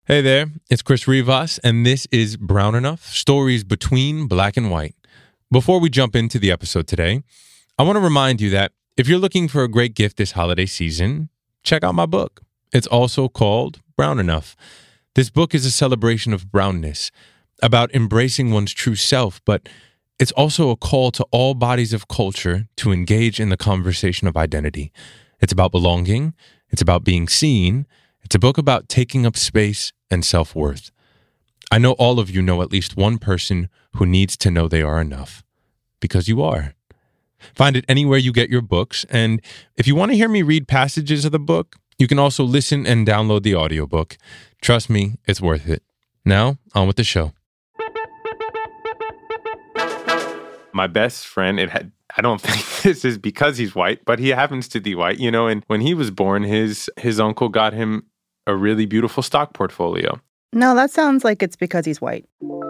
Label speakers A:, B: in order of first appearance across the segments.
A: Hey there, it's Chris Rivas, and this is Brown Enough, Stories Between Black and White. Before we jump into the episode today, I want to remind you that if you're looking for a great gift this holiday season, check out my book. It's also called Brown Enough. This book is a celebration of brownness, about embracing one's true self, but it's also a call to all bodies of culture to engage in the conversation of identity. It's about belonging. It's about being seen. It's a book about taking up space and self-worth. I know all of you know at least one person who needs to know they are enough, because you are. Find it anywhere you get your books, and if you want to hear me read passages of the book, you can also listen and download the audiobook. Trust me, it's worth it. Now, on with the show. My best friend, I don't think this is because he's white, but he happens to be white, and when he was born, his uncle got him a really beautiful stock portfolio.
B: No, that sounds like it's because he's white.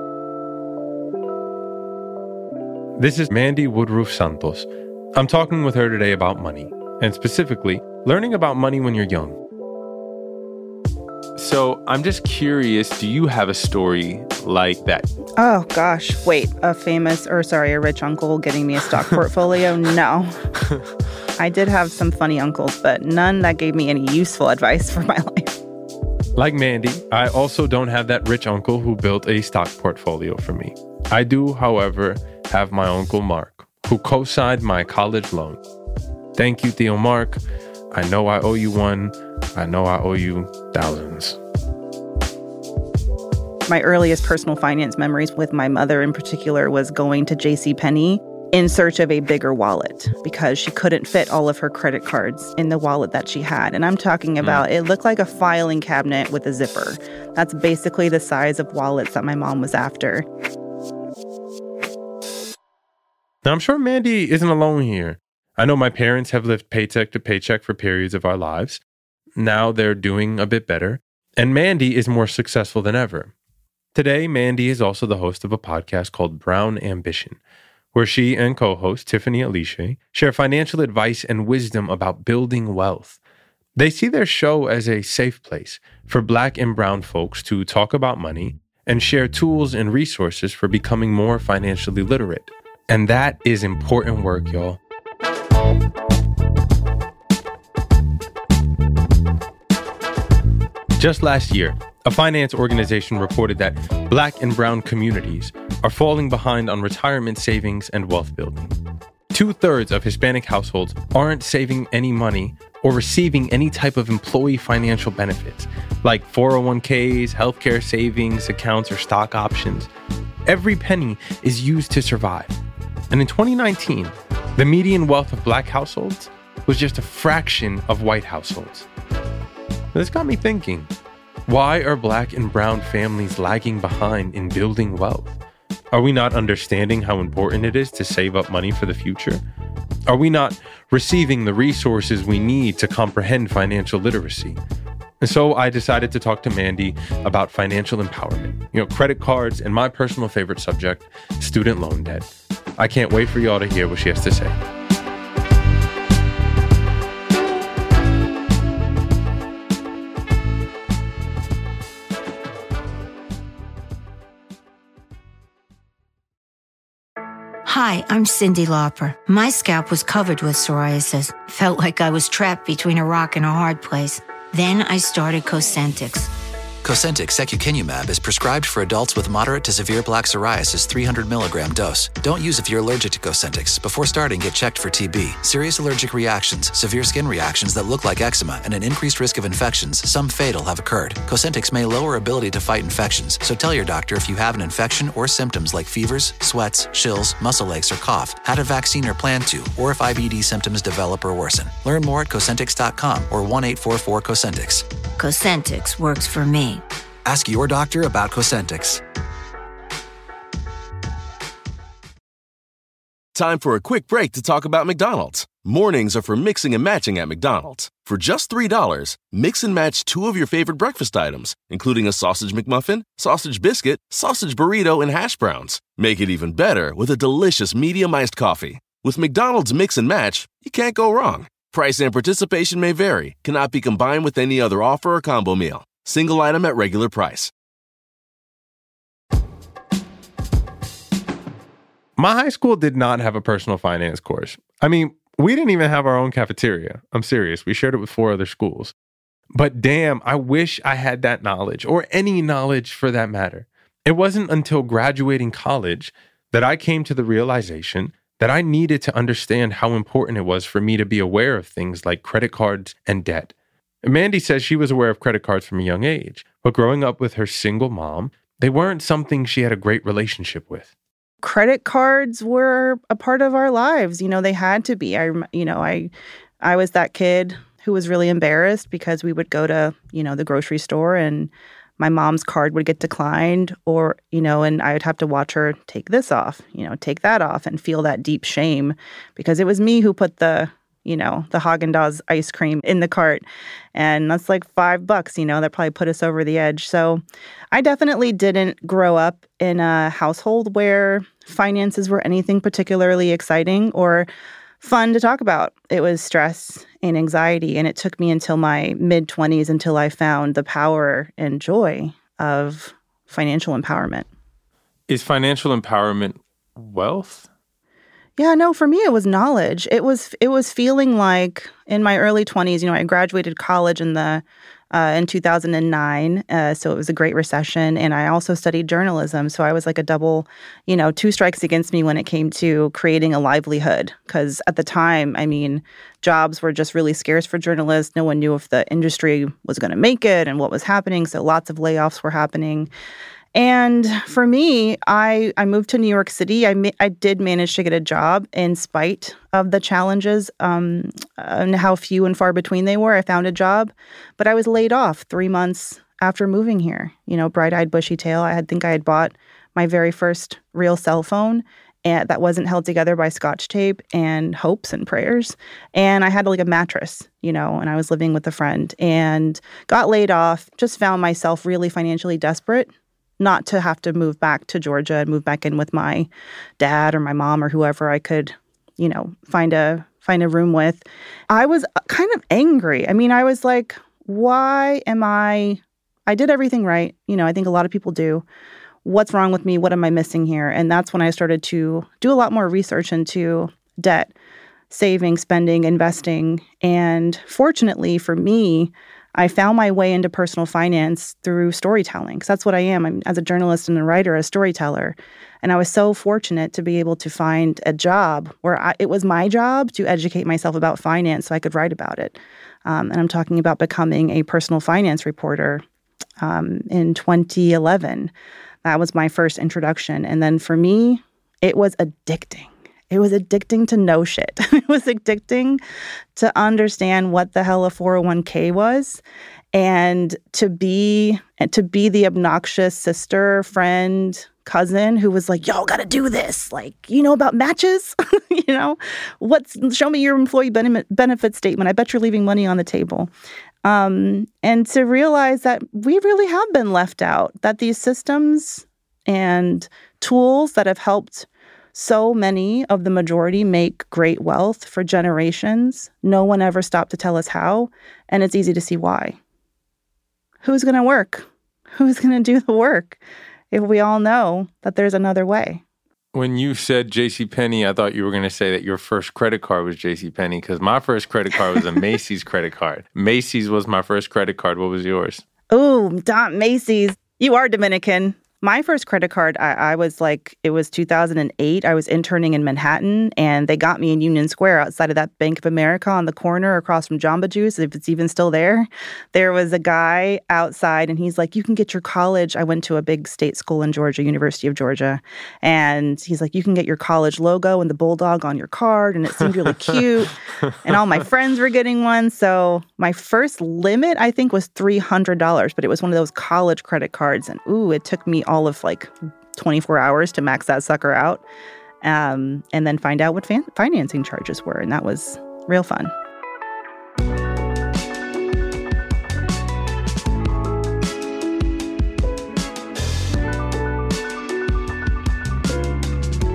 A: This is Mandy Woodruff Santos. I'm talking with her today about money, and specifically, learning about money when you're young. So I'm just curious, do you have a story like that?
B: Oh, gosh. Wait, a rich uncle getting me a stock portfolio? No. I did have some funny uncles, but none that gave me any useful advice for my life.
A: Like Mandy, I also don't have that rich uncle who built a stock portfolio for me. I do, however, have my Uncle Mark, who co-signed my college loan. Thank you, Theo Mark. I know I owe you one. I know I owe you thousands.
B: My earliest personal finance memories with my mother in particular was going to JCPenney in search of a bigger wallet because she couldn't fit all of her credit cards in the wallet that she had. And I'm talking about, it looked like a filing cabinet with a zipper. That's basically the size of wallets that my mom was after.
A: Now, I'm sure Mandy isn't alone here. I know my parents have lived paycheck to paycheck for periods of our lives. Now they're doing a bit better, and Mandy is more successful than ever. Today, Mandy is also the host of a podcast called Brown Ambition, where she and co-host Tiffany Alicia share financial advice and wisdom about building wealth. They see their show as a safe place for Black and brown folks to talk about money and share tools and resources for becoming more financially literate. And that is important work, y'all. Just last year, a finance organization reported that Black and brown communities are falling behind on retirement savings and wealth building. 2/3 of Hispanic households aren't saving any money or receiving any type of employee financial benefits, like 401ks, healthcare savings accounts, or stock options. Every penny is used to survive. And in 2019, the median wealth of Black households was just a fraction of white households. This got me thinking, why are Black and brown families lagging behind in building wealth? Are we not understanding how important it is to save up money for the future? Are we not receiving the resources we need to comprehend financial literacy? And so I decided to talk to Mandy about financial empowerment, credit cards, and my personal favorite subject, student loan debt. I can't wait for y'all to hear what she has to say.
C: Hi, I'm Cyndi Lauper. My scalp was covered with psoriasis. Felt like I was trapped between a rock and a hard place. Then I started Cosentyx.
D: Cosentyx secukinumab is prescribed for adults with moderate to severe plaque psoriasis 300 milligram dose. Don't use if you're allergic to Cosentyx. Before starting, get checked for TB. Serious allergic reactions, severe skin reactions that look like eczema, and an increased risk of infections, some fatal, have occurred. Cosentyx may lower ability to fight infections, so tell your doctor if you have an infection or symptoms like fevers, sweats, chills, muscle aches, or cough, had a vaccine or plan to, or if IBD symptoms develop or worsen. Learn more at Cosentyx.com or 1-844-COSENTYX.
C: Cosentyx works for me.
D: Ask your doctor about Cosentyx.
E: Time for a quick break to talk about McDonald's. Mornings are for mixing and matching at McDonald's. For just $3, mix and match 2 of your favorite breakfast items, including a sausage McMuffin, sausage biscuit, sausage burrito, and hash browns. Make it even better with a delicious medium iced coffee. With McDonald's Mix and Match, you can't go wrong. Price and participation may vary. Cannot be combined with any other offer or combo meal. Single item at regular price.
A: My high school did not have a personal finance course. I mean, we didn't even have our own cafeteria. I'm serious. We shared it with 4 other schools. But damn, I wish I had that knowledge, or any knowledge for that matter. It wasn't until graduating college that I came to the realization that I needed to understand how important it was for me to be aware of things like credit cards and debt. Mandy says she was aware of credit cards from a young age, but growing up with her single mom, they weren't something she had a great relationship with.
B: Credit cards were a part of our lives. You know, they had to be. I was that kid who was really embarrassed because we would go to, the grocery store and my mom's card would get declined, or, and I would have to watch her take this off, take that off, and feel that deep shame because it was me who put the Haagen-Dazs ice cream in the cart. And that's like $5, that probably put us over the edge. So I definitely didn't grow up in a household where finances were anything particularly exciting or fun to talk about. It was stress and anxiety. And it took me until my mid-20s until I found the power and joy of financial empowerment.
A: Is financial empowerment wealth?
B: Yeah, no, for me, it was knowledge. It was feeling like in my early 20s, I graduated college in 2009. So it was a Great Recession. And I also studied journalism. So I was like a double, 2 strikes against me when it came to creating a livelihood. Because at the time, jobs were just really scarce for journalists. No one knew if the industry was going to make it and what was happening. So lots of layoffs were happening. And for me, I moved to New York City. I did manage to get a job in spite of the challenges and how few and far between they were. I found a job, but I was laid off 3 months after moving here. Bright-eyed, bushy-tail. I had bought my very first real cell phone, and that wasn't held together by Scotch tape and hopes and prayers. And I had like a mattress, and I was living with a friend and got laid off. Just found myself really financially desperate. Not to have to move back to Georgia and move back in with my dad or my mom or whoever I could, find a room with. I was kind of angry. I was like, why am I did everything right. I think a lot of people do. What's wrong with me? What am I missing here? And that's when I started to do a lot more research into debt, saving, spending, investing. And fortunately for me, I found my way into personal finance through storytelling, because that's what I am. I'm, as a journalist and a writer, a storyteller. And I was so fortunate to be able to find a job where it was my job to educate myself about finance so I could write about it. And I'm talking about becoming a personal finance reporter in 2011. That was my first introduction. And then for me, it was addicting. It was addicting to know shit. It was addicting to understand what the hell a 401k was, and to be the obnoxious sister, friend, cousin who was like, "Y'all got to do this. Like, about matches? Show me your employee benefit statement. I bet you're leaving money on the table." And to realize that we really have been left out. That these systems and tools that have helped so many of the majority make great wealth for generations. No one ever stopped to tell us how, and it's easy to see why. Who's going to work? Who's going to do the work if we all know that there's another way?
A: When you said JCPenney, I thought you were going to say that your first credit card was JCPenney, because my first credit card was a Macy's credit card. Macy's was my first credit card. What was yours?
B: Oh, Macy's. You are Dominican. My first credit card, I was like, it was 2008. I was interning in Manhattan, and they got me in Union Square outside of that Bank of America on the corner across from Jamba Juice, if it's even still there. There was a guy outside, and he's like, "You can get your college." I went to a big state school in Georgia, University of Georgia. And he's like, "You can get your college logo and the bulldog on your card." And it seemed really cute. And all my friends were getting one. So my first limit, I think, was $300, but it was one of those college credit cards. And it took me all of like 24 hours to max that sucker out, and then find out what financing charges were. And that was real fun.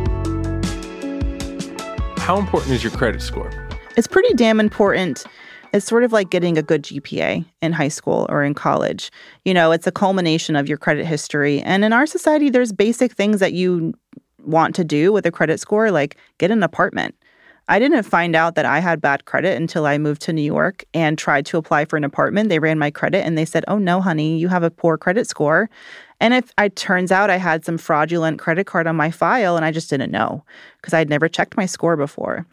A: How important is your credit score?
B: It's pretty damn important It's sort of like getting a good GPA in high school or in college. It's a culmination of your credit history. And in our society, there's basic things that you want to do with a credit score, like get an apartment. I didn't find out that I had bad credit until I moved to New York and tried to apply for an apartment. They ran my credit and they said, oh, no, honey, you have a poor credit score. And it turns out I had some fraudulent credit card on my file and I just didn't know because I'd never checked my score before.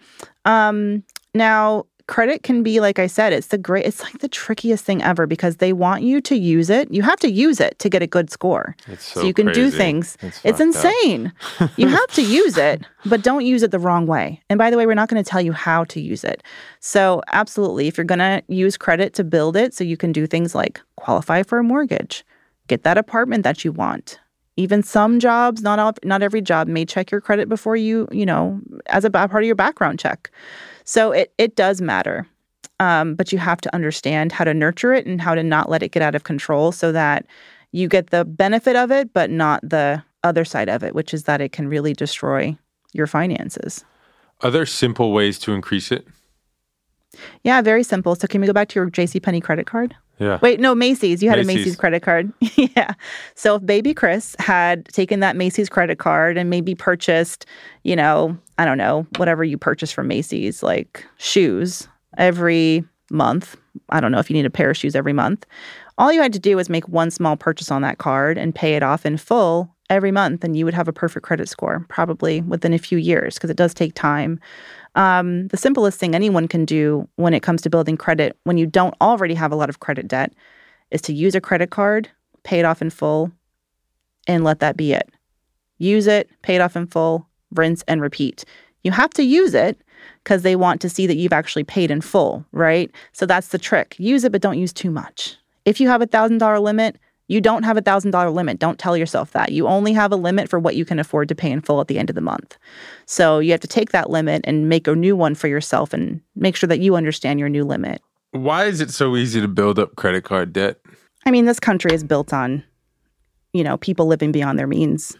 B: Now, credit can be, like I said, it's like the trickiest thing ever because they want you to use it. You have to use it to get a good score.
A: So
B: you can
A: crazy.
B: do things. It's insane. You have to use it, but don't use it the wrong way. And by the way, we're not going to tell you how to use it. So absolutely, if you're going to use credit to build it so you can do things like qualify for a mortgage, get that apartment that you want. Even some jobs, not every job, may check your credit before you as a part of your background check. So it does matter, but you have to understand how to nurture it and how to not let it get out of control so that you get the benefit of it, but not the other side of it, which is that it can really destroy your finances.
A: Are there simple ways to increase it?
B: Yeah, very simple. So can we go back to your JCPenney credit card?
A: Yeah.
B: Wait, no, Macy's. You had a Macy's credit card. Yeah. So if baby Chris had taken that Macy's credit card and maybe purchased, I don't know, whatever you purchase from Macy's, like shoes every month. I don't know if you need a pair of shoes every month. All you had to do was make one small purchase on that card and pay it off in full every month, and you would have a perfect credit score, probably within a few years, because it does take time. The simplest thing anyone can do when it comes to building credit, when you don't already have a lot of credit debt, is to use a credit card, pay it off in full, and let that be it. Use it, pay it off in full, rinse and repeat. You have to use it because they want to see that you've actually paid in full, right? So that's the trick. Use it, but don't use too much. If you have a $1,000 limit, you don't have a $1,000 limit. Don't tell yourself that. You only have a limit for what you can afford to pay in full at the end of the month. So you have to take that limit and make a new one for yourself and make sure that you understand your new limit.
A: Why is it so easy to build up credit card debt?
B: I mean, this country is built on, people living beyond their means.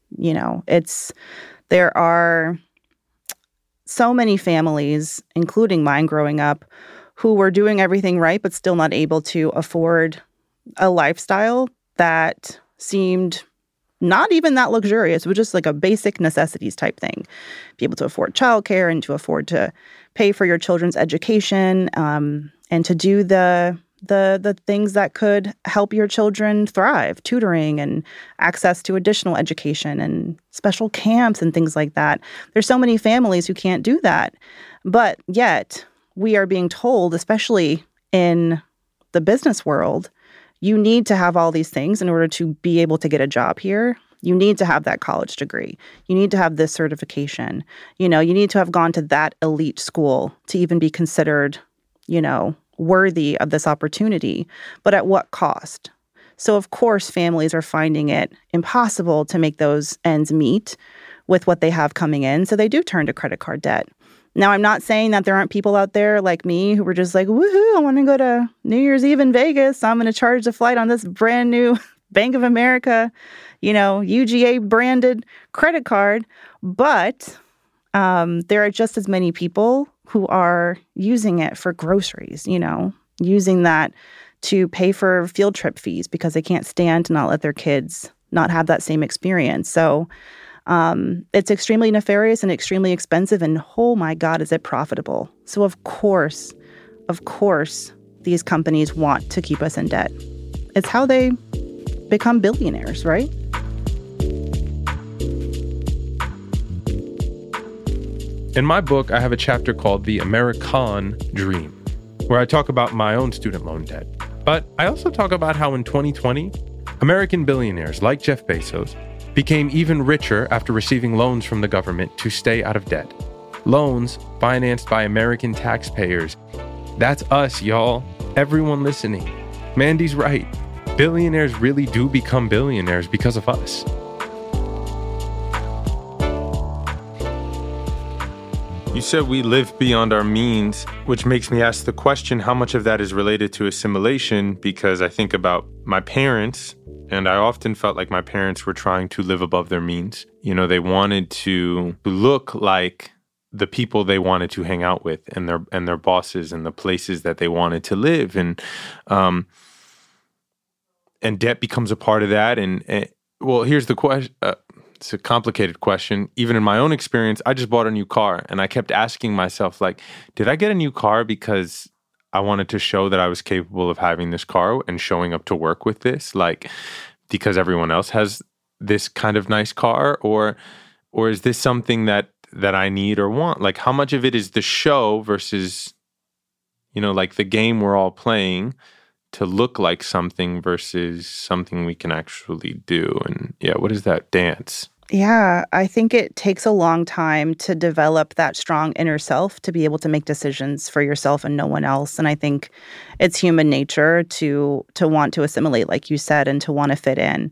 B: There are so many families, including mine growing up, who were doing everything right, but still not able to afford a lifestyle that seemed not even that luxurious. It was just like a basic necessities type thing. Be able to afford childcare and to afford to pay for your children's education, and to do the things that could help your children thrive, tutoring and access to additional education and special camps and things like that. There's so many families who can't do that. But yet we are being told, especially in the business world, you need to have all these things in order to be able to get a job here. You need to have that college degree. You need to have this certification. You need to have gone to that elite school to even be considered, worthy of this opportunity. But at what cost? So, of course, families are finding it impossible to make those ends meet with what they have coming in. So they do turn to credit card debt. Now, I'm not saying that there aren't people out there like me who were just like, woohoo, I want to go to New Year's Eve in Vegas. So I'm going to charge the flight on this brand new Bank of America, UGA branded credit card. But there are just as many people who are using it for groceries, using that to pay for field trip fees because they can't stand to not let their kids not have that same experience. So it's extremely nefarious and extremely expensive, and oh my God, is it profitable. So of course, these companies want to keep us in debt. It's how they become billionaires, right?
A: In my book, I have a chapter called The American Dream, where I talk about my own student loan debt. But I also talk about how in 2020, American billionaires like Jeff Bezos became even richer after receiving loans from the government to stay out of debt. Loans financed by American taxpayers. That's us, y'all. Everyone listening. Mandy's right. Billionaires really do become billionaires because of us. You said we live beyond our means, which makes me ask the question, how much of that is related to assimilation? Because I think about my parents, and I often felt like my parents were trying to live above their means. They wanted to look like the people they wanted to hang out with and their bosses and the places that they wanted to live. And debt becomes a part of that. And well, here's the question. It's a complicated question. Even in my own experience, I just bought a new car and I kept asking myself, like, did I get a new car because I wanted to show that I was capable of having this car and showing up to work with this, like, because everyone else has this kind of nice car, or is this something that I need or want? Like, how much of it is the show versus, like the game we're all playing to look like something versus something we can actually do? And what is that dance?
B: Yeah, I think it takes a long time to develop that strong inner self to be able to make decisions for yourself and no one else. And I think it's human nature to want to assimilate, like you said, and to want to fit in.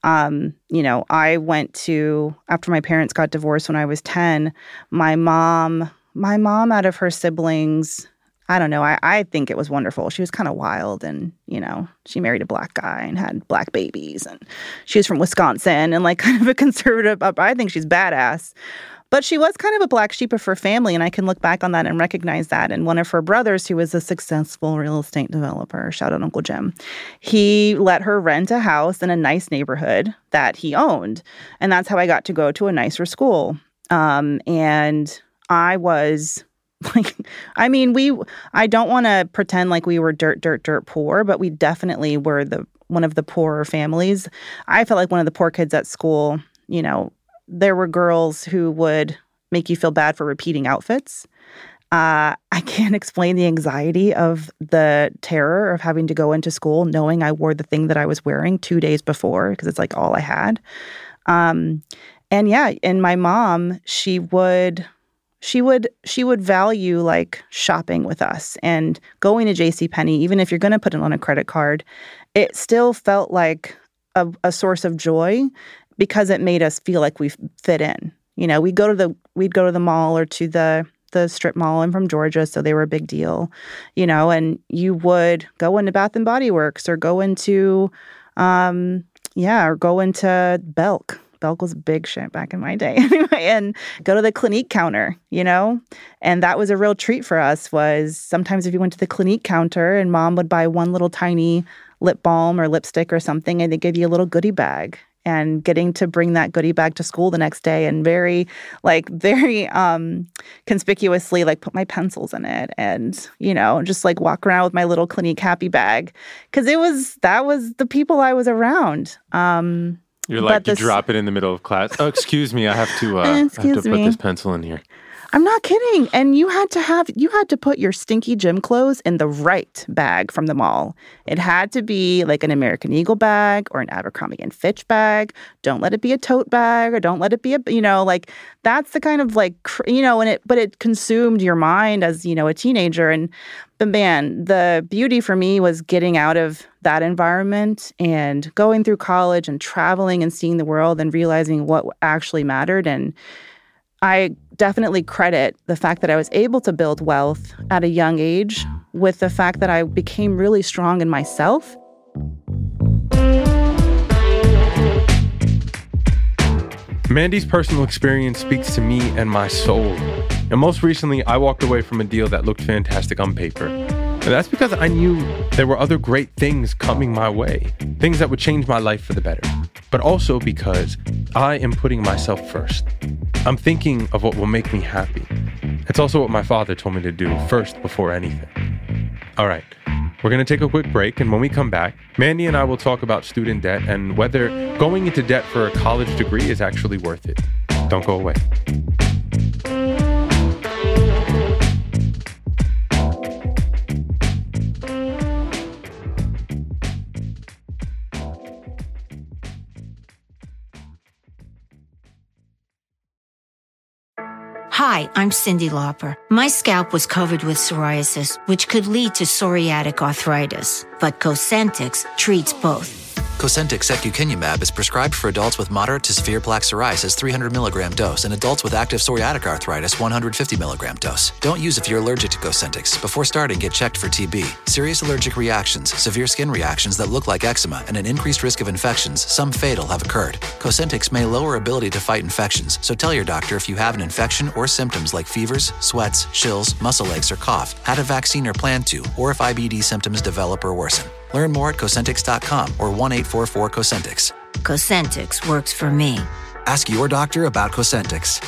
B: I went to, after my parents got divorced when I was 10, my mom out of her siblings, I don't know, I think it was wonderful. She was kind of wild and, she married a black guy and had black babies, and she was from Wisconsin and like kind of a conservative, I think she's badass. But she was kind of a black sheep of her family, and I can look back on that and recognize that. And one of her brothers, who was a successful real estate developer, shout out Uncle Jim, he let her rent a house in a nice neighborhood that he owned. And that's how I got to go to a nicer school. And I was like, I don't want to pretend like we were dirt poor, but we definitely were one of the poorer families. I felt like one of the poor kids at school. There were girls who would make you feel bad for repeating outfits. I can't explain the anxiety of the terror of having to go into school knowing I wore the thing that I was wearing 2 days before, because it's like all I had. And my mom, she would value like shopping with us and going to JCPenney, even if you're going to put it on a credit card. It still felt like a source of joy, because it made us feel like we fit in. We'd go to the mall or to the strip mall. I'm from Georgia, so they were a big deal. And you would go into Bath and Body Works or go into Belk. Belk was big shit back in my day anyway, and go to the Clinique counter, And that was a real treat for us. Was sometimes if you went to the Clinique counter and mom would buy one little tiny lip balm or lipstick or something, and they give you a little goodie bag. And getting to bring that goodie bag to school the next day and very conspicuously like put my pencils in it and, just like walk around with my little Clinique happy bag. Because that was the people I was around.
A: You're like, you drop it in the middle of class. Oh, excuse me, I have to put this pencil in here.
B: I'm not kidding. And you had to put your stinky gym clothes in the right bag from the mall. It had to be like an American Eagle bag or an Abercrombie & Fitch bag. Don't let it be a tote bag, or don't let it be that's the kind of but it consumed your mind as, a teenager. But man, the beauty for me was getting out of that environment and going through college and traveling and seeing the world and realizing what actually mattered. And I definitely credit the fact that I was able to build wealth at a young age with the fact that I became really strong in myself.
A: Mandy's personal experience speaks to me and my soul. And most recently, I walked away from a deal that looked fantastic on paper. And that's because I knew there were other great things coming my way, things that would change my life for the better. But also because I am putting myself first. I'm thinking of what will make me happy. It's also what my father told me to do first before anything. All right, we're going to take a quick break, and when we come back, Mandy and I will talk about student debt and whether going into debt for a college degree is actually worth it. Don't go away.
C: Hi, I'm Cyndi Lauper. My scalp was covered with psoriasis, which could lead to psoriatic arthritis, but Cosentyx treats both.
D: Cosentyx secukinumab is prescribed for adults with moderate to severe plaque psoriasis 300 milligram dose and adults with active psoriatic arthritis 150 milligram dose. Don't use if you're allergic to Cosentyx. Before starting, get checked for TB. Serious allergic reactions, severe skin reactions that look like eczema, and an increased risk of infections, some fatal, have occurred. Cosentyx may lower ability to fight infections, so tell your doctor if you have an infection or symptoms like fevers, sweats, chills, muscle aches, or cough, had a vaccine or plan to, or if IBD symptoms develop or worsen. Learn more at Cosentyx.com or 1-844-COSENTYX.
C: Cosentyx works for me.
D: Ask your doctor about Cosentyx.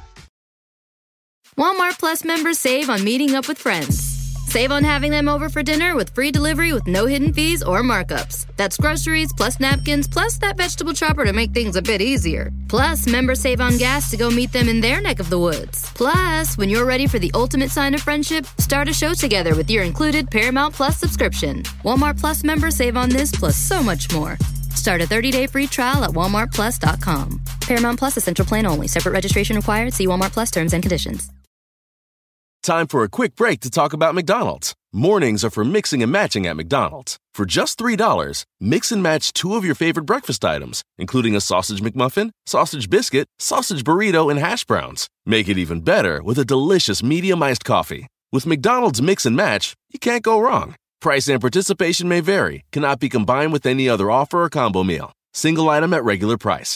F: Walmart Plus members save on meeting up with friends. Save on having them over for dinner with free delivery with no hidden fees or markups. That's groceries, plus napkins, plus that vegetable chopper to make things a bit easier. Plus, members save on gas to go meet them in their neck of the woods. Plus, when you're ready for the ultimate sign of friendship, start a show together with your included Paramount Plus subscription. Walmart Plus members save on this plus so much more. Start a 30-day free trial at walmartplus.com. Paramount Plus Essential Plan only. Separate registration required. See Walmart Plus terms and conditions.
E: Time for a quick break to talk about McDonald's. Mornings are for mixing and matching at McDonald's. For just $3, mix and match 2 of your favorite breakfast items, including a sausage McMuffin, sausage biscuit, sausage burrito, and hash browns. Make it even better with a delicious medium iced coffee. With McDonald's Mix and Match, you can't go wrong. Price and participation may vary. Cannot be combined with any other offer or combo meal. Single item at regular price.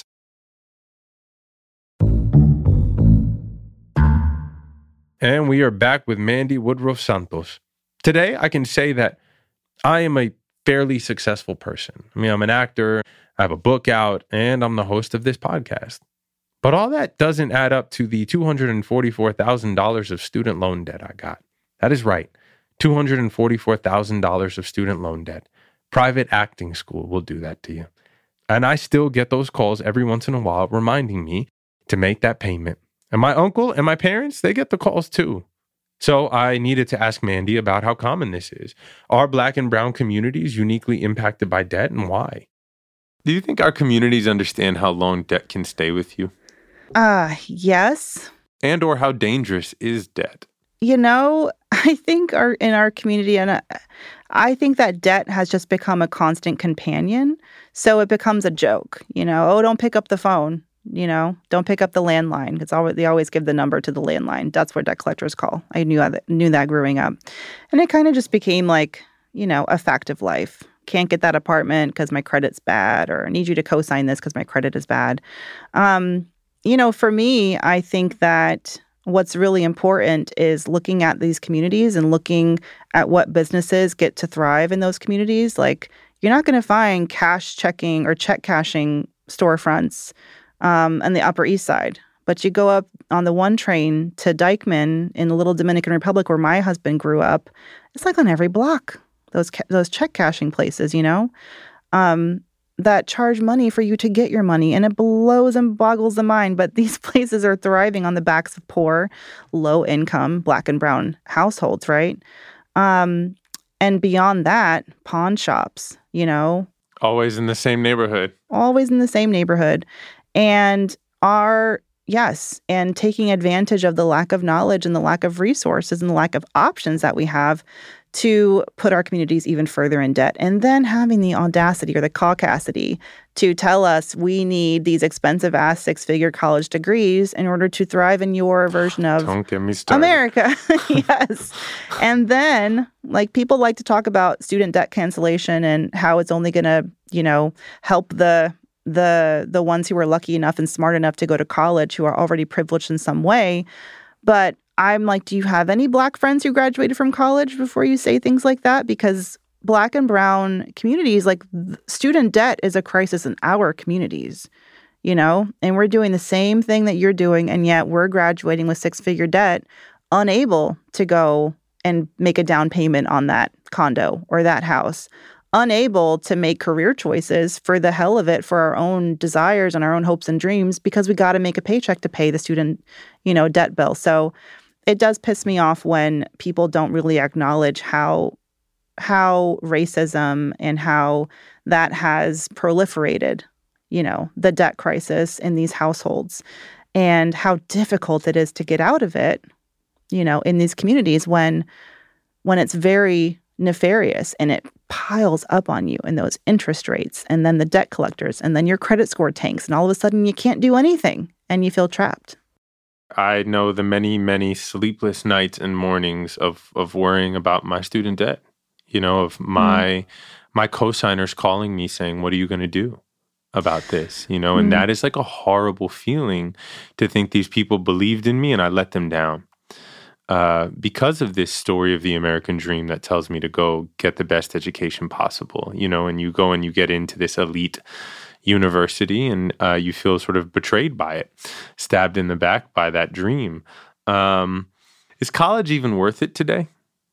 A: And we are back with Mandy Woodruff Santos. Today, I can say that I am a fairly successful person. I mean, I'm an actor, I have a book out, and I'm the host of this podcast. But all that doesn't add up to the $244,000 of student loan debt I got. That is right, $244,000 of student loan debt. Private acting school will do that to you. And I still get those calls every once in a while reminding me to make that payment. And my uncle and my parents, they get the calls too. So I needed to ask Mandy about how common this is. Are Black and brown communities uniquely impacted by debt, and why? Do you think our communities understand how long debt can stay with you?
B: Yes.
A: And or how dangerous is debt?
B: You know, I think in our community, and I think that debt has just become a constant companion. So it becomes a joke, oh, don't pick up the phone. Don't pick up the landline. They always give the number to the landline. That's what debt collectors call. I knew that growing up. And it kind of just became like, a fact of life. Can't get that apartment because my credit's bad, or I need you to co-sign this because my credit is bad. For me, I think that what's really important is looking at these communities and looking at what businesses get to thrive in those communities. Like, you're not going to find cash checking or check cashing storefronts on the Upper East Side. But you go up on the 1 train to Dykeman in the little Dominican Republic where my husband grew up, it's like on every block, those check cashing places, that charge money for you to get your money. And it blows and boggles the mind. But these places are thriving on the backs of poor, low-income Black and brown households, right? And beyond that, pawn shops,
A: Always in the same neighborhood.
B: Always in the same neighborhood. And taking advantage of the lack of knowledge and the lack of resources and the lack of options that we have to put our communities even further in debt. And then having the audacity or the caucasity to tell us we need these expensive-ass 6-figure college degrees in order to thrive in your version of
A: Don't get me started.
B: America. Yes. And then, people like to talk about student debt cancellation and how it's only going to, help the ones who are lucky enough and smart enough to go to college who are already privileged in some way. But I'm like, do you have any Black friends who graduated from college before you say things like that? Because Black and brown communities, student debt is a crisis in our communities, and we're doing the same thing that you're doing. And yet we're graduating with 6-figure debt, unable to go and make a down payment on that condo or that house, unable to make career choices for the hell of it, for our own desires and our own hopes and dreams, because we got to make a paycheck to pay the student, debt bill. So it does piss me off when people don't really acknowledge how racism and how that has proliferated, the debt crisis in these households, and how difficult it is to get out of it, in these communities when it's very nefarious, and it piles up on you in those interest rates and then the debt collectors and then your credit score tanks and all of a sudden you can't do anything and you feel trapped.
A: I know the many, many sleepless nights and mornings of worrying about my student debt, of my co-signers calling me saying, what are you going to do about this? And that is like a horrible feeling to think these people believed in me and I let them down. Because of this story of the American dream that tells me to go get the best education possible, and you go and you get into this elite university and you feel sort of betrayed by it, stabbed in the back by that dream. Is college even worth it today?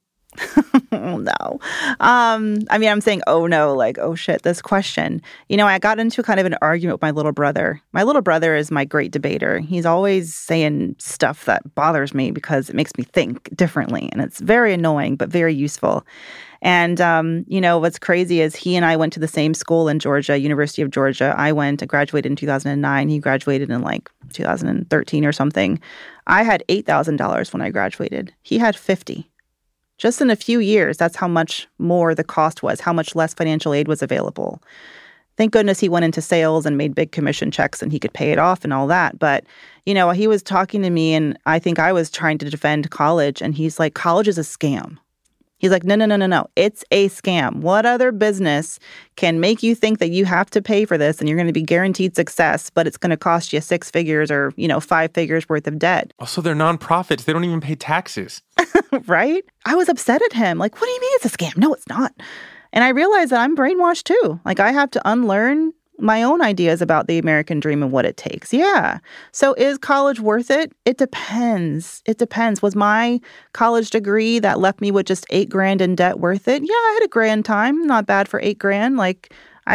B: No. I'm saying, oh no, like, oh shit, this question. I got into kind of an argument with my little brother. My little brother is my great debater. He's always saying stuff that bothers me because it makes me think differently. And it's very annoying, but very useful. And, what's crazy is he and I went to the same school in Georgia, University of Georgia. I graduated in 2009. He graduated in like 2013 or something. I had $8,000 when I graduated. He had $50,000. Just in a few years, that's how much more the cost was, how much less financial aid was available. Thank goodness he went into sales and made big commission checks and he could pay it off and all that. But, he was talking to me and I think I was trying to defend college and he's like, college is a scam. He's like, no. It's a scam. What other business can make you think that you have to pay for this and you're going to be guaranteed success, but it's going to cost you 6 figures or, 5 figures worth of debt?
A: Also, they're nonprofits. They don't even pay taxes.
B: Right? I was upset at him. Like, what do you mean it's a scam? No, it's not. And I realized that I'm brainwashed too. Like, I have to unlearn my own ideas about the American dream and what it takes. Yeah. So is college worth it? It depends. Was my college degree that left me with just $8,000 in debt worth it? Yeah, I had a grand time. Not bad for $8,000. Like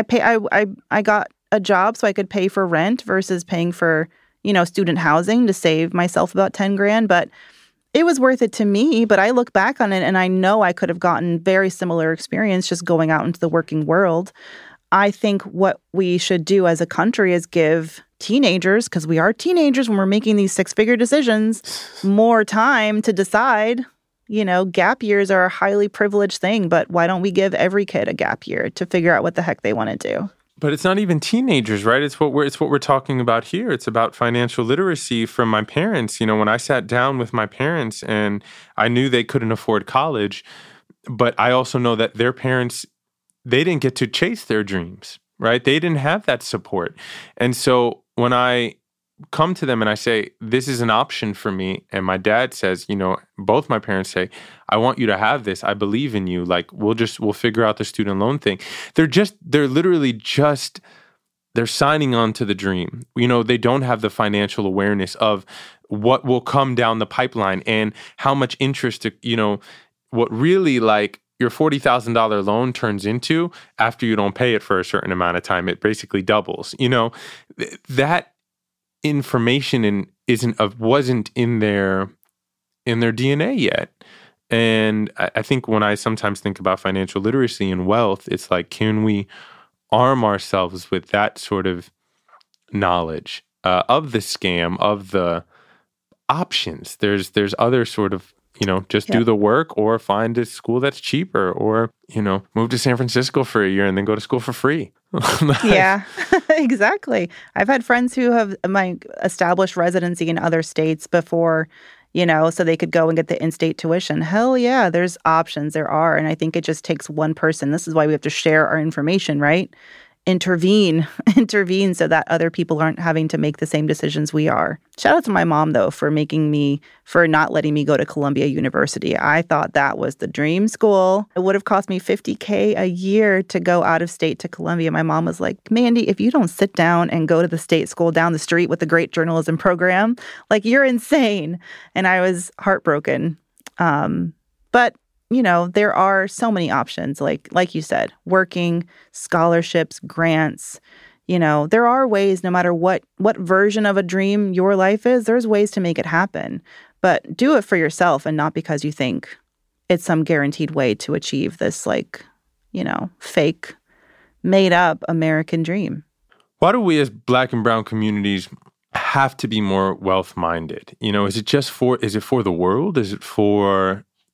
B: I got a job so I could pay for rent versus paying for, student housing to save myself about $10,000. But it was worth it to me. But I look back on it and I know I could have gotten very similar experience just going out into the working world. I think what we should do as a country is give teenagers, because we are teenagers when we're making these 6-figure decisions, more time to decide. Gap years are a highly privileged thing, but why don't we give every kid a gap year to figure out what the heck they want to do?
A: But it's not even teenagers, right? It's what we're talking about here. It's about financial literacy from my parents. When I sat down with my parents and I knew they couldn't afford college, but I also know that their parents, they didn't get to chase their dreams, right? They didn't have that support. And so when I come to them and I say, this is an option for me, and my dad says, both my parents say, I want you to have this. I believe in you. Like, we'll figure out the student loan thing. They're signing on to the dream. They don't have the financial awareness of what will come down the pipeline and how much interest, what really like your $40,000 loan turns into after you don't pay it for a certain amount of time. It basically doubles. That information wasn't in their DNA yet. And I think when I sometimes think about financial literacy and wealth, it's like, can we arm ourselves with that sort of knowledge of the scam, of the options? There's other sort of, do the work or find a school that's cheaper or, move to San Francisco for a year and then go to school for free.
B: Yeah, exactly. I've had friends who have established residency in other states before, so they could go and get the in-state tuition. Hell yeah, there's options. There are. And I think it just takes one person. This is why we have to share our information, right? Intervene so that other people aren't having to make the same decisions we are. Shout out to my mom, though, for not letting me go to Columbia University. I thought that was the dream school. It would have cost me $50,000 a year to go out of state to Columbia. My mom was like, Mandy, if you don't sit down and go to the state school down the street with the great journalism program, like, you're insane. And I was heartbroken. But there are so many options, like you said, working, scholarships, grants. There are ways, no matter what version of a dream your life is, there's ways to make it happen. But do it for yourself and not because you think it's some guaranteed way to achieve this, fake, made-up American dream.
A: Why do we as Black and brown communities have to be more wealth-minded? Is it for the world? Is it for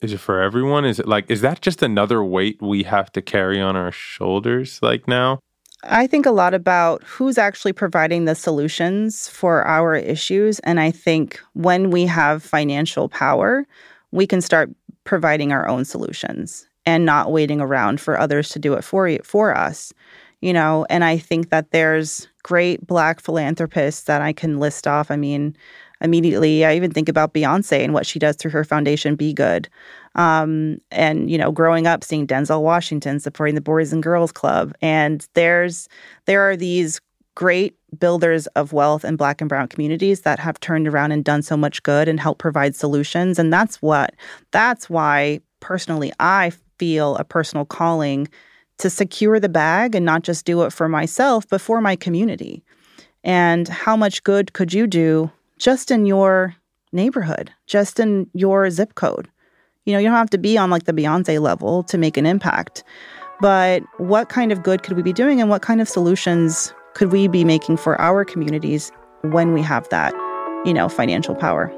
A: Is it for everyone? Is that just another weight we have to carry on our shoulders now?
B: I think a lot about who's actually providing the solutions for our issues. And I think when we have financial power, we can start providing our own solutions and not waiting around for others to do it for us. And I think that there's great Black philanthropists that I can list off. I mean, immediately, I even think about Beyonce and what she does through her foundation, Be Good. And, growing up, seeing Denzel Washington supporting the Boys and Girls Club. And there are these great builders of wealth in Black and brown communities that have turned around and done so much good and helped provide solutions. And that's why, personally, I feel a personal calling to secure the bag and not just do it for myself, but for my community. And how much good could you do just in your neighborhood, just in your zip code? You don't have to be on the Beyonce level to make an impact. But what kind of good could we be doing, and what kind of solutions could we be making for our communities when we have that, financial power?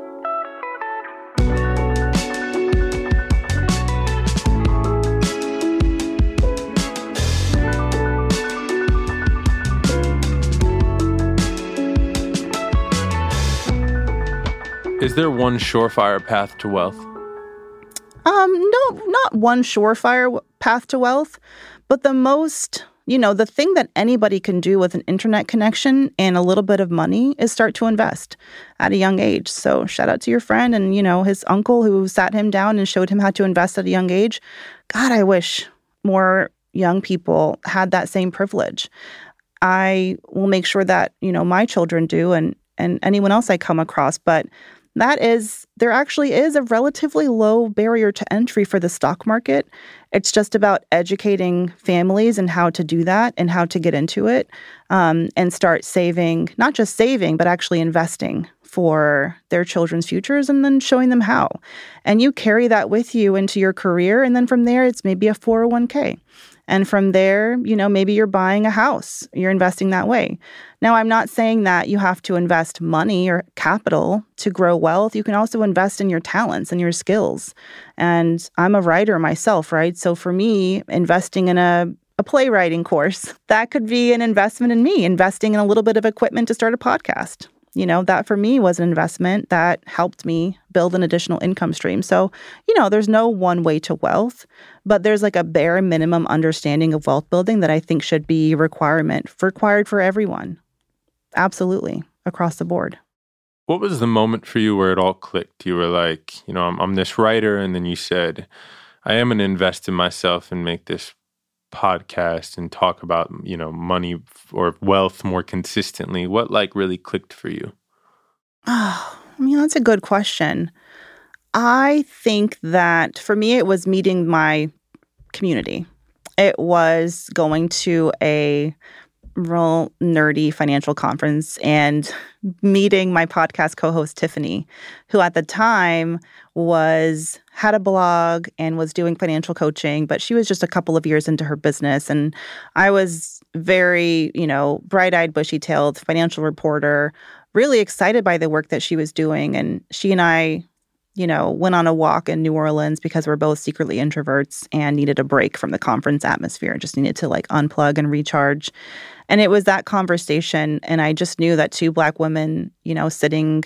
A: Is there one surefire path to wealth?
B: No, not one surefire path to wealth, but the most, the thing that anybody can do with an internet connection and a little bit of money is start to invest at a young age. So shout out to your friend and, his uncle who sat him down and showed him how to invest at a young age. God, I wish more young people had that same privilege. I will make sure that, my children do and anyone else I come across, but there actually is a relatively low barrier to entry for the stock market. It's just about educating families and how to do that and how to get into it and start saving, not just saving, but actually investing for their children's futures and then showing them how. And you carry that with you into your career. And then from there, it's maybe a 401k. And from there, maybe you're buying a house. You're investing that way. Now, I'm not saying that you have to invest money or capital to grow wealth. You can also invest in your talents and your skills. And I'm a writer myself, right? So for me, investing in a playwriting course, that could be an investment in me, investing in a little bit of equipment to start a podcast. That for me was an investment that helped me build an additional income stream. So, there's no one way to wealth, but there's a bare minimum understanding of wealth building that I think should be required for everyone. Absolutely. Across the board.
A: What was the moment for you where it all clicked? You were like, I'm this writer, and then you said, I am going to invest in myself and make this podcast and talk about, money or wealth more consistently. What really clicked for you?
B: Oh, that's a good question. I think that for me, it was meeting my community. It was going to a real nerdy financial conference and meeting my podcast co-host Tiffany, who at the time had a blog and was doing financial coaching, but she was just a couple of years into her business. And I was very, bright-eyed, bushy-tailed financial reporter, really excited by the work that she was doing. And she and I, went on a walk in New Orleans because we're both secretly introverts and needed a break from the conference atmosphere, just needed to unplug and recharge. And it was that conversation. And I just knew that two Black women, sitting,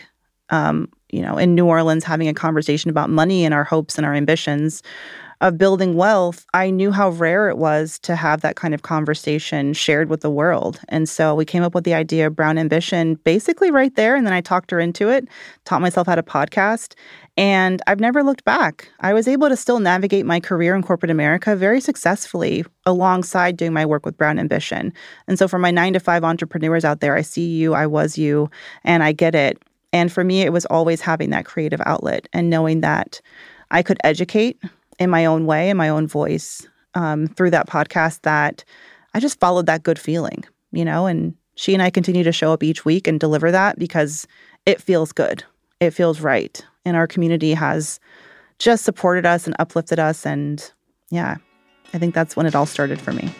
B: in New Orleans having a conversation about money and our hopes and our ambitions of building wealth, I knew how rare it was to have that kind of conversation shared with the world. And so we came up with the idea of Brown Ambition basically right there. And then I talked her into it, taught myself how to podcast. And I've never looked back. I was able to still navigate my career in corporate America very successfully alongside doing my work with Brown Ambition. And so for my 9-to-5 entrepreneurs out there, I see you, I was you, and I get it. And for me, it was always having that creative outlet and knowing that I could educate in my own way, in my own voice, through that podcast, that I just followed that good feeling, and she and I continue to show up each week and deliver that because it feels good. It feels right. And our community has just supported us and uplifted us. And yeah, I think that's when it all started for me.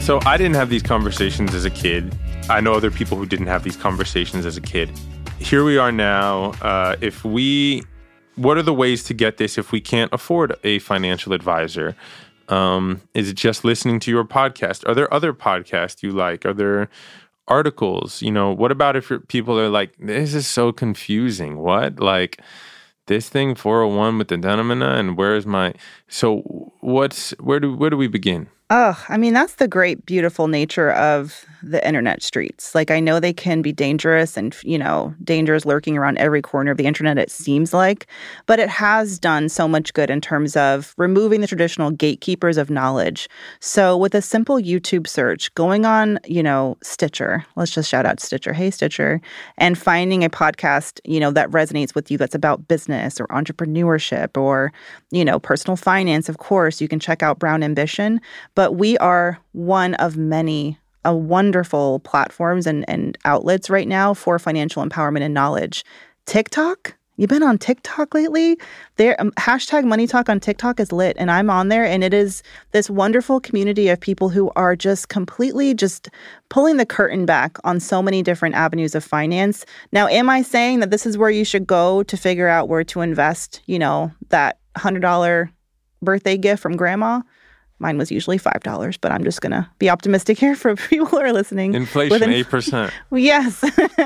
A: So I didn't have these conversations as a kid. I know other people who didn't have these conversations as a kid. Here we are now. What are the ways to get this if we can't afford a financial advisor? Is it just listening to your podcast? Are there other podcasts you like? Are there articles? What about if people are like, this is so confusing. What? Like this thing 401 with the da-na-na-na, and where's my... So where do we begin?
B: Oh, I mean, that's the great, beautiful nature of the internet streets. Like, I know they can be dangerous and, danger is lurking around every corner of the internet, it seems like. But it has done so much good in terms of removing the traditional gatekeepers of knowledge. So with a simple YouTube search, going on, Stitcher, let's just shout out Stitcher, hey Stitcher, and finding a podcast, that resonates with you that's about business or entrepreneurship or, personal finance, of course, you can check out Brown Ambition. But we are one of many wonderful platforms and outlets right now for financial empowerment and knowledge. TikTok? You been on TikTok lately? Hashtag Money Talk on TikTok is lit, and I'm on there, and it is this wonderful community of people who are just completely just pulling the curtain back on so many different avenues of finance. Now, am I saying that this is where you should go to figure out where to invest, that $100 birthday gift from grandma? Mine was usually $5, but I'm just going to be optimistic here for people who are listening.
A: Inflation, 8%.
B: Yes.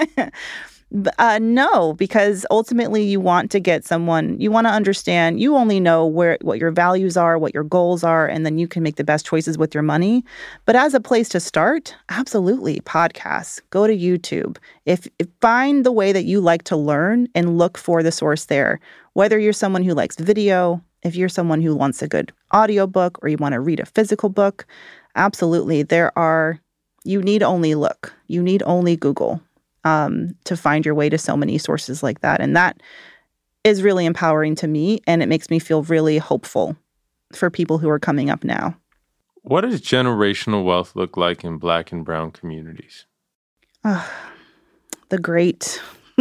B: No, because ultimately you want to get someone, you want to understand, you only know what your values are, what your goals are, and then you can make the best choices with your money. But as a place to start, absolutely, podcasts, go to YouTube. If find the way that you like to learn and look for the source there, whether you're someone who likes video, if you're someone who wants a good audiobook or you want to read a physical book, absolutely. You need only look. You need only Google to find your way to so many sources like that. And that is really empowering to me, and it makes me feel really hopeful for people who are coming up now.
A: What does generational wealth look like in Black and Brown communities?
B: The great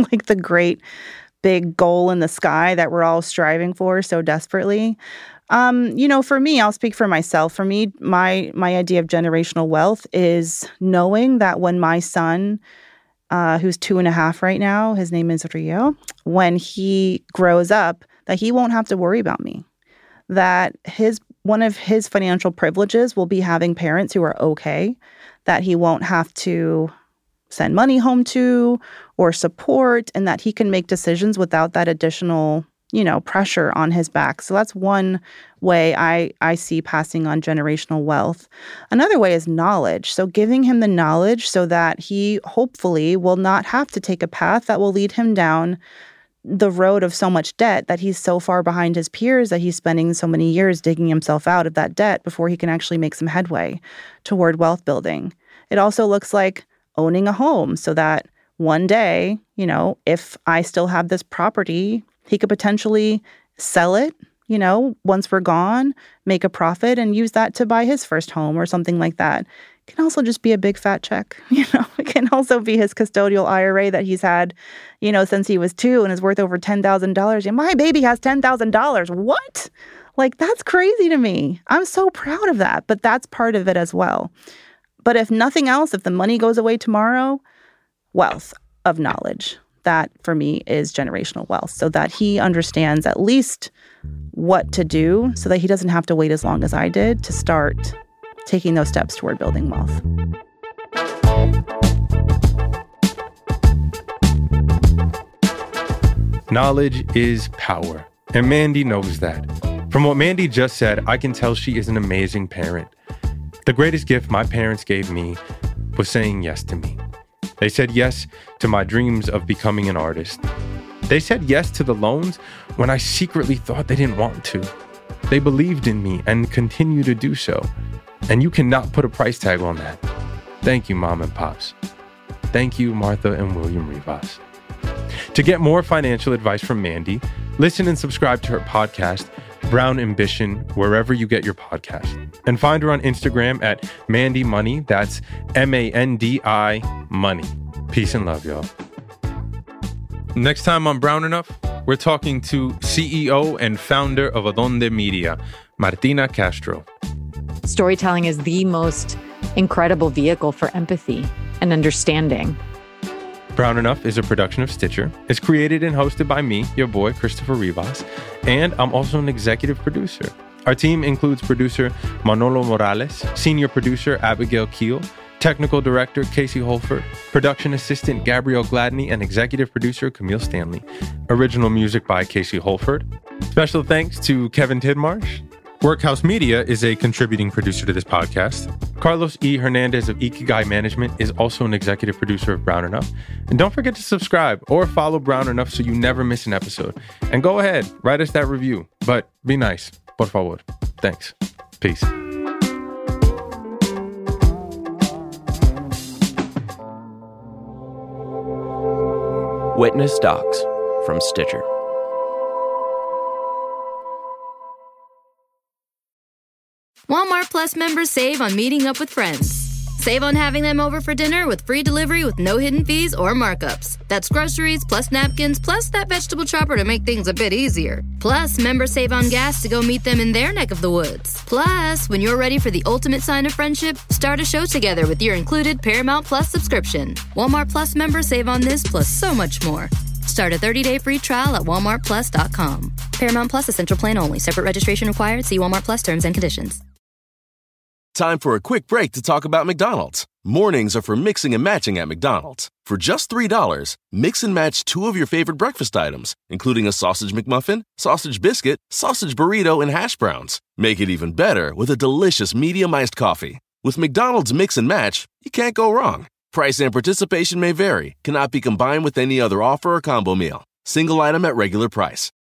B: big goal in the sky that we're all striving for so desperately. For me, I'll speak for myself. For me, my idea of generational wealth is knowing that when my son, who's 2.5 right now, his name is Rio, when he grows up, that he won't have to worry about me. That one of his financial privileges will be having parents who are okay, that he won't have to send money home to or support, and that he can make decisions without that additional, pressure on his back. So that's one way I see passing on generational wealth. Another way is knowledge. So giving him the knowledge so that he hopefully will not have to take a path that will lead him down the road of so much debt, that he's so far behind his peers that he's spending so many years digging himself out of that debt before he can actually make some headway toward wealth building. It also looks like owning a home so that one day, if I still have this property, he could potentially sell it, once we're gone, make a profit and use that to buy his first home or something like that. It can also just be a big fat check. It can also be his custodial IRA that he's had, since he was 2 and is worth over $10,000. And my baby has $10,000. What? Like, that's crazy to me. I'm so proud of that, but that's part of it as well. But if nothing else, if the money goes away tomorrow, wealth of knowledge, that for me is generational wealth, so that he understands at least what to do so that he doesn't have to wait as long as I did to start taking those steps toward building wealth.
A: Knowledge is power, and Mandy knows that. From what Mandy just said, I can tell she is an amazing parent. The greatest gift my parents gave me was saying yes to me. They said yes to my dreams of becoming an artist. They said yes to the loans when I secretly thought they didn't want to. They believed in me and continue to do so. And you cannot put a price tag on that. Thank you, Mom and Pops. Thank you, Martha and William Rivas. To get more financial advice from Mandy, listen and subscribe to her podcast, Brown Ambition, wherever you get your podcast. And find her on Instagram at Mandy Money. That's Mandi Money. Peace and love, y'all. Next time on Brown Enough, we're talking to CEO and founder of Adonde Media, Martina Castro.
G: Storytelling is the most incredible vehicle for empathy and understanding.
A: Brown Enough is a production of Stitcher. It's created and hosted by me, your boy, Christopher Rivas, and I'm also an executive producer. Our team includes producer Manolo Morales, senior producer Abigail Keel, technical director Casey Holford, production assistant Gabrielle Gladney, and executive producer Camille Stanley. Original music by Casey Holford. Special thanks to Kevin Tidmarsh. Workhouse Media is a contributing producer to this podcast. Carlos E. Hernandez of Ikigai Management is also an executive producer of Brown Enough. And don't forget to subscribe or follow Brown Enough so you never miss an episode. And go ahead, write us that review. But be nice. Por favor. Thanks. Peace.
H: Witness Docs from Stitcher.
F: Walmart Plus members save on meeting up with friends. Save on having them over for dinner with free delivery with no hidden fees or markups. That's groceries plus napkins plus that vegetable chopper to make things a bit easier. Plus, members save on gas to go meet them in their neck of the woods. Plus, when you're ready for the ultimate sign of friendship, start a show together with your included Paramount Plus subscription. Walmart Plus members save on this plus so much more. Start a 30-day free trial at walmartplus.com. Paramount Plus Essential Plan only. Separate registration required. See Walmart Plus terms and conditions.
E: Time for a quick break to talk about McDonald's. Mornings are for mixing and matching at McDonald's. For just $3, mix and match 2 of your favorite breakfast items, including a sausage McMuffin, sausage biscuit, sausage burrito, and hash browns. Make it even better with a delicious medium iced coffee. With McDonald's Mix and Match, you can't go wrong. Price and participation may vary, cannot be combined with any other offer or combo meal. Single item at regular price.